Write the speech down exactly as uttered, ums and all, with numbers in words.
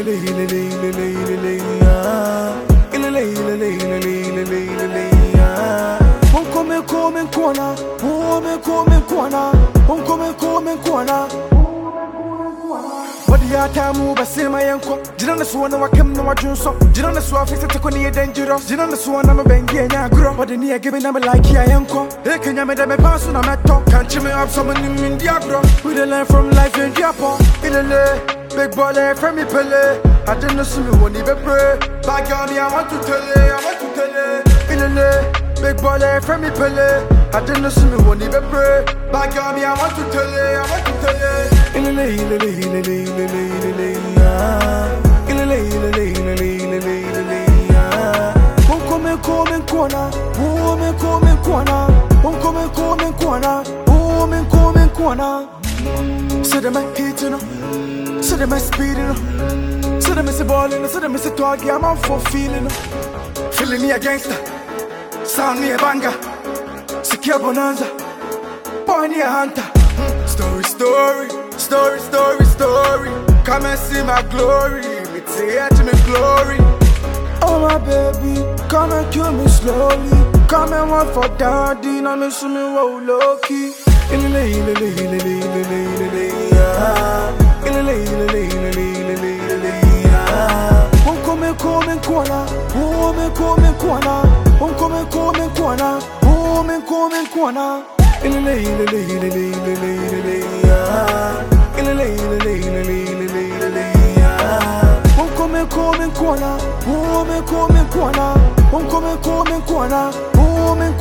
come come corner, come come corner, come come corner. What the yata move, I say my uncle. Did not swan no came no junso. Did not swap it to Connie dangerous. Did not swan I'm a bengi and I grow. But the near giving them like I uncle. They can yam them a pass on a metal. Can't you me up someone in Diablo? We the learn from life in Diapo. In the lay, big baller from me pele. I didn't see me when even pray. By God, I want to tell you, I want to tell you. In the lay, big baller from me pele. I didn't see me when even pray. By God, I want to tell you, I want to tell you. In the lay, in the lay, in the lay, in the lay, in the lay, in the lay, in the lay, in the lay, in the lay, in the lay. Won't come and come and corner, won't come and corner, won't come and come and corner, won't come and corner. So them I hate you know, so them I speed you know, so them I say ball you know, so them I say talk, I'm out for feeling. Feeling me a gangster, sound me a banger, secure bonanza, boy me a hunter. Story, story, story, story, story. Come and see my glory. Me say to me glory. Oh my baby, come and kill me slowly. Come and want for daddy, now me see me roll low key. In the lay, in the lay, in the lay, in the lay, in the lay, in the lay, in the lay, in the lay, in the lay, in the lay. Won't come and come and corner, won't come and corner, won't come and come and corner, won't come and corner. In the lay, in the lay, in the lay, in the lay, in the lay, in the lay, in the lay, in the lay, in the lay, in the lay. Won't come and come and corner, won't come and come and corner, won't come and come and corner, won't